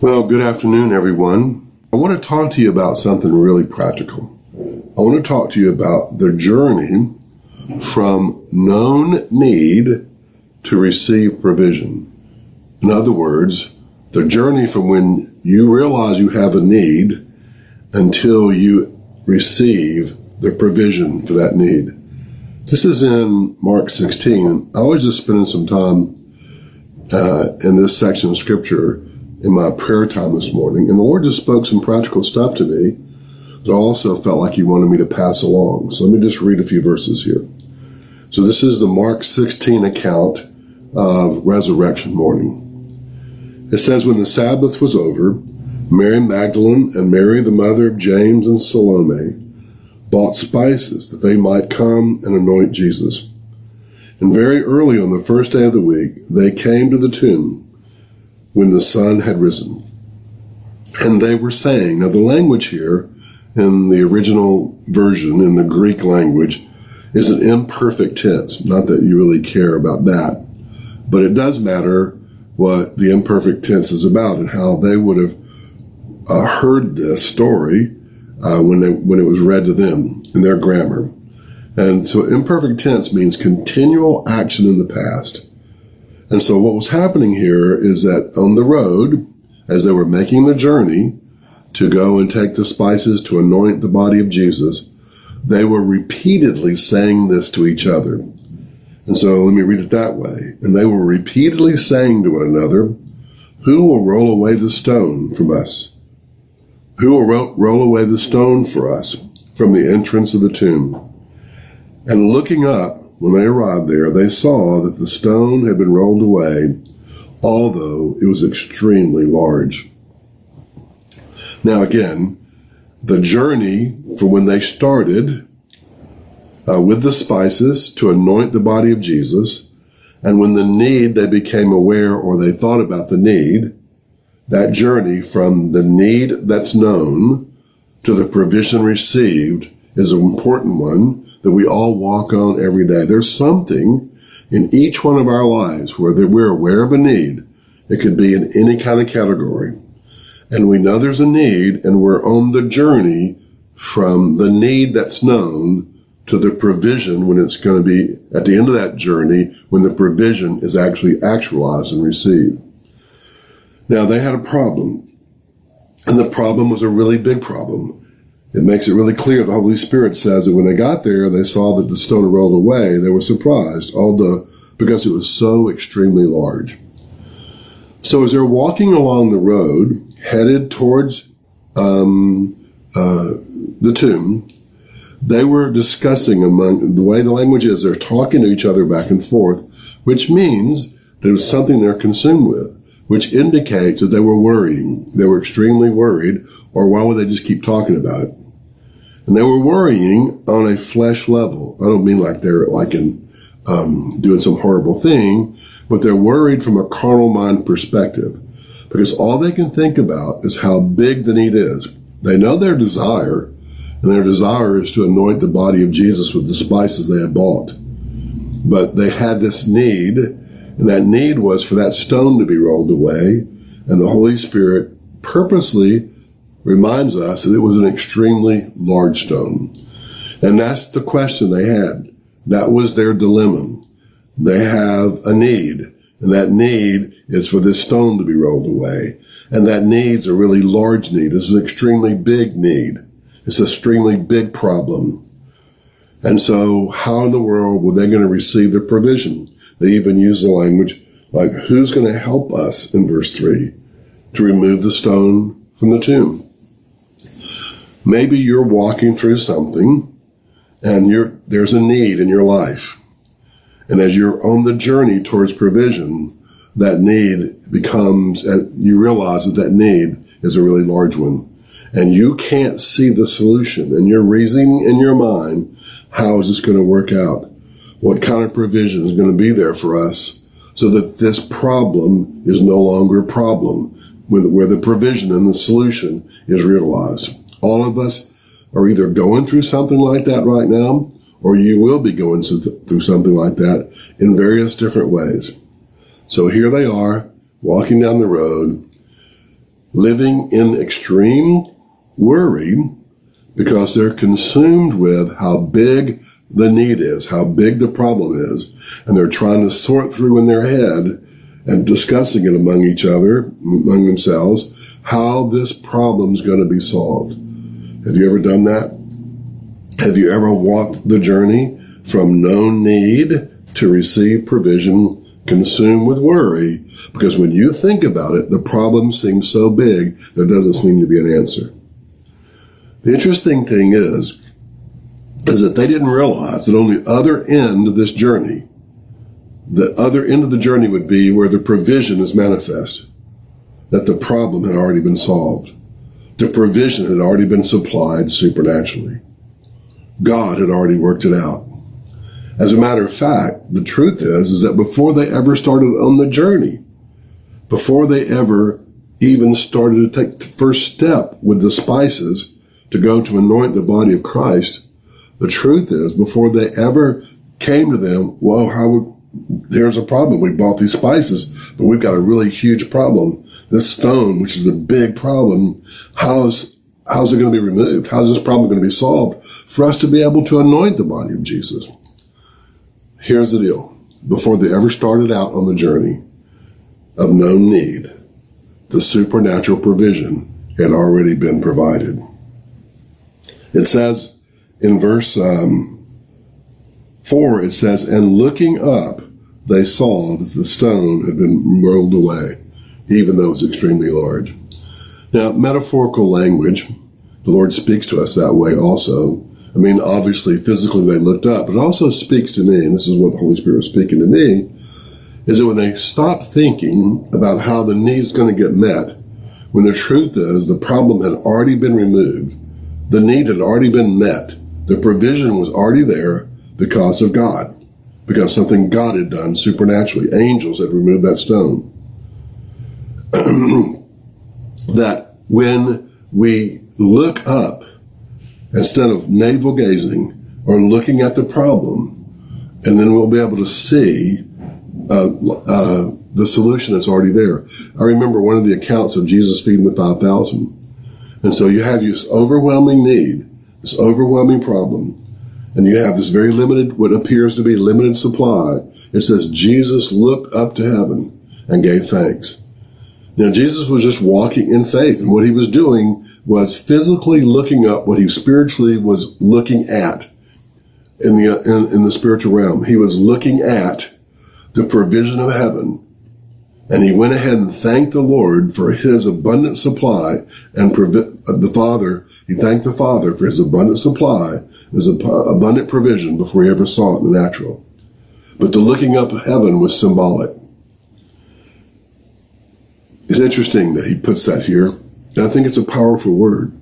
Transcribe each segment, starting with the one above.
Well, good afternoon, everyone. I want to talk to you about something really practical. I want to talk to you about the journey from known need to receive provision. In other words, the journey from when you realize you have a need until you receive the provision for that need. This is in Mark 16. I was just spending some time in this section of Scripture in my prayer time this morning, and the Lord just spoke some practical stuff to me that I also felt like He wanted me to pass along. So let me just read a few verses here. So this is the Mark 16 account of resurrection morning. It says, when the Sabbath was over, Mary Magdalene and Mary, the mother of James and Salome, bought spices that they might come and anoint Jesus. And very early on the first day of the week, they came to the tomb when the sun had risen. And they were saying, now the language here in the original version, in the Greek language, is an imperfect tense. Not that you really care about that, but it does matter what the imperfect tense is about and how they would have heard this story when it was read to them in their grammar. And so imperfect tense means continual action in the past. And so what was happening here is that on the road, as they were making the journey to go and take the spices to anoint the body of Jesus, they were repeatedly saying this to each other. And so let me read it that way. And they were repeatedly saying to one another, who will roll away the stone from us? Who will roll away the stone for us from the entrance of the tomb? And looking up, when they arrived there, they saw that the stone had been rolled away, although it was extremely large. Now again, the journey from when they started with the spices to anoint the body of Jesus, and when the need they became aware or they thought about the need, that journey from the need that's known to the provision received is an important one that we all walk on every day. There's something in each one of our lives where we're aware of a need. It could be in any kind of category. And we know there's a need, and we're on the journey from the need that's known to the provision when it's going to be at the end of that journey, when the provision is actually actualized and received. Now, they had a problem, and the problem was a really big problem. It makes it really clear. The Holy Spirit says that when they got there, they saw that the stone had rolled away. They were surprised, because it was so extremely large. So as they're walking along the road, headed towards the tomb, they were discussing the way the language is, they're talking to each other back and forth, which means there was something they're consumed with, which indicates that they were worrying. They were extremely worried, or why would they just keep talking about it? And they were worrying on a flesh level. I don't mean like they're doing some horrible thing, but they're worried from a carnal mind perspective, because all they can think about is how big the need is. They know their desire, and their desire is to anoint the body of Jesus with the spices they had bought. But they had this need, and that need was for that stone to be rolled away, and the Holy Spirit purposely reminds us that it was an extremely large stone. And that's the question they had. That was their dilemma. They have a need, and that need is for this stone to be rolled away. And that need's a really large need. It's an extremely big need. It's an extremely big problem. And so how in the world were they going to receive the provision? They even use the language like, who's going to help us, in verse 3, to remove the stone from the tomb? Maybe you're walking through something and there's a need in your life. And as you're on the journey towards provision, that need becomes, you realize that need is a really large one. And you can't see the solution. And you're reasoning in your mind, how is this going to work out? What kind of provision is going to be there for us so that this problem is no longer a problem, where the provision and the solution is realized? All of us are either going through something like that right now, or you will be going through something like that in various different ways. So here they are, walking down the road, living in extreme worry because they're consumed with how big the need is, how big the problem is, and they're trying to sort through in their head and discussing it among each other, among themselves, how this problem's going to be solved. Have you ever done that? Have you ever walked the journey from known need to receive provision, consumed with worry? Because when you think about it, the problem seems so big, there doesn't seem to be an answer. The interesting thing is that they didn't realize that on the other end of this journey, the other end of the journey would be where the provision is manifest, that the problem had already been solved. The provision had already been supplied supernaturally. God had already worked it out. As a matter of fact, the truth is that before they ever started on the journey, before they ever even started to take the first step with the spices to go to anoint the body of Christ, the truth is, before they ever came to them, well, here's a problem. We bought these spices, but we've got a really huge problem. This stone, which is a big problem, how's it going to be removed? How's this problem going to be solved for us to be able to anoint the body of Jesus? Here's the deal. Before they ever started out on the journey of known need, the supernatural provision had already been provided. It says in verse 4, it says, "And looking up, they saw that the stone had been rolled away, even though it was extremely large." Now, metaphorical language, the Lord speaks to us that way also. I mean, obviously, physically they looked up, but it also speaks to me, and this is what the Holy Spirit was speaking to me, is that when they stop thinking about how the need is going to get met, when the truth is the problem had already been removed, the need had already been met, the provision was already there because of God, because something God had done supernaturally. Angels had removed that stone. That when we look up, instead of navel gazing or looking at the problem, and then we'll be able to see the solution that's already there. I remember one of the accounts of Jesus feeding the 5,000. And so you have this overwhelming need, this overwhelming problem, and you have this very limited, what appears to be limited supply. It says Jesus looked up to heaven and gave thanks. Now, Jesus was just walking in faith, and what he was doing was physically looking up what he spiritually was looking at in the spiritual realm. He was looking at the provision of heaven, and he went ahead and thanked the Lord for his abundant supply and the Father. He thanked the Father for his abundant supply, his abundant provision before he ever saw it in the natural. But the looking up at heaven was symbolic. It's interesting that he puts that here, and I think it's a powerful word.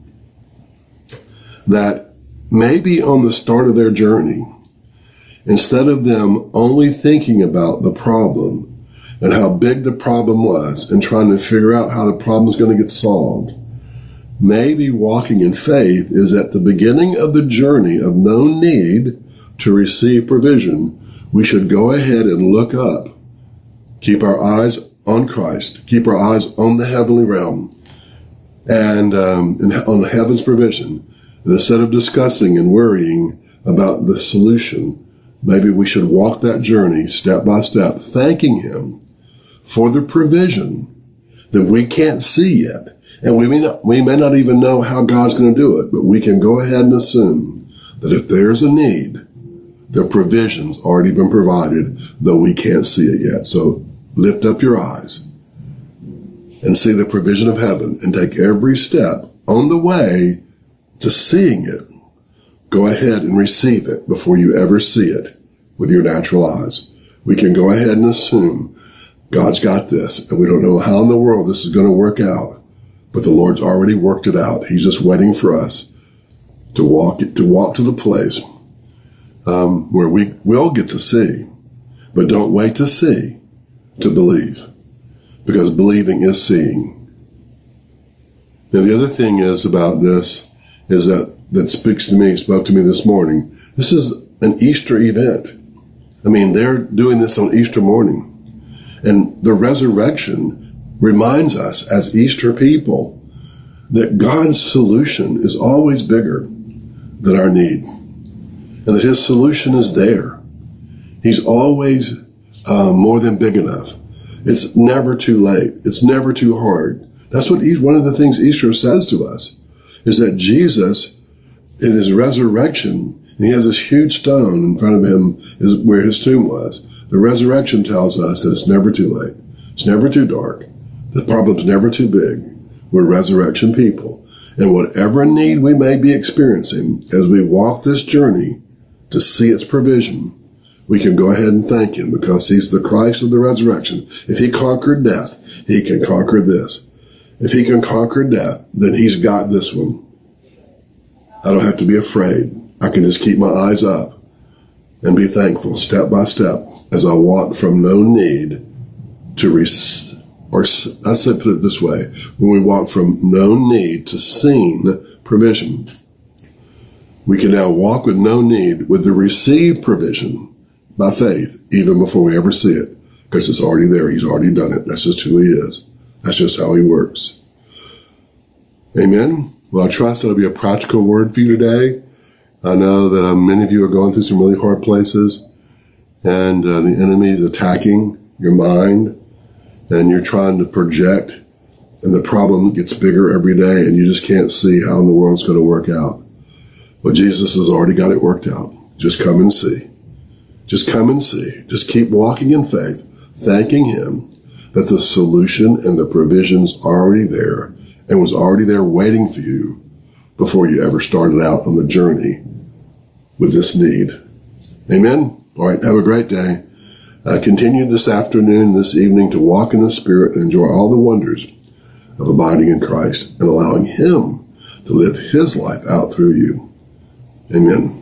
That maybe on the start of their journey, instead of them only thinking about the problem and how big the problem was and trying to figure out how the problem is going to get solved, maybe walking in faith is at the beginning of the journey of known need to receive provision. We should go ahead and look up, keep our eyes on Christ, keep our eyes on the heavenly realm and on the heaven's provision. And instead of discussing and worrying about the solution, maybe we should walk that journey step by step, thanking him for the provision that we can't see yet. And we may not even know how God's going to do it, but we can go ahead and assume that if there's a need, the provision's already been provided, though we can't see it yet. So lift up your eyes and see the provision of heaven and take every step on the way to seeing it. Go ahead and receive it before you ever see it with your natural eyes. We can go ahead and assume God's got this, and we don't know how in the world this is going to work out, but the Lord's already worked it out. He's just waiting for us to walk to the place where we will get to see, but don't wait to see to believe, because believing is seeing. Now, the other thing is about this is that spoke to me this morning. This is an Easter event. I mean, they're doing this on Easter morning. And the resurrection reminds us as Easter people that God's solution is always bigger than our need, and that his solution is there. He's always more than big enough. It's never too late. It's never too hard. That's what one of the things Easter says to us, is that Jesus, in his resurrection, and he has this huge stone in front of him is where his tomb was. The resurrection tells us that it's never too late. It's never too dark. The problem's never too big. We're resurrection people. And whatever need we may be experiencing as we walk this journey to see its provision, we can go ahead and thank him because he's the Christ of the resurrection. If he conquered death, he can conquer this. If he can conquer death, then he's got this one. I don't have to be afraid. I can just keep my eyes up and be thankful step by step as I walk from no need to or let's say, put it this way, when we walk from no need to seen provision, we can now walk with no need with the received provision by faith, even before we ever see it, because it's already there. He's already done it. That's just who he is. That's just how he works. Amen. Well, I trust it'll be a practical word for you today. I know that many of you are going through some really hard places, and the enemy is attacking your mind, and you're trying to project, and the problem gets bigger every day, and you just can't see how in the world it's going to work out. But Jesus has already got it worked out. Just come and see. Just come and see. Just keep walking in faith, thanking him that the solution and the provision's already there and was already there waiting for you before you ever started out on the journey with this need. Amen? All right, have a great day. Continue this afternoon, this evening, to walk in the Spirit and enjoy all the wonders of abiding in Christ and allowing him to live his life out through you. Amen.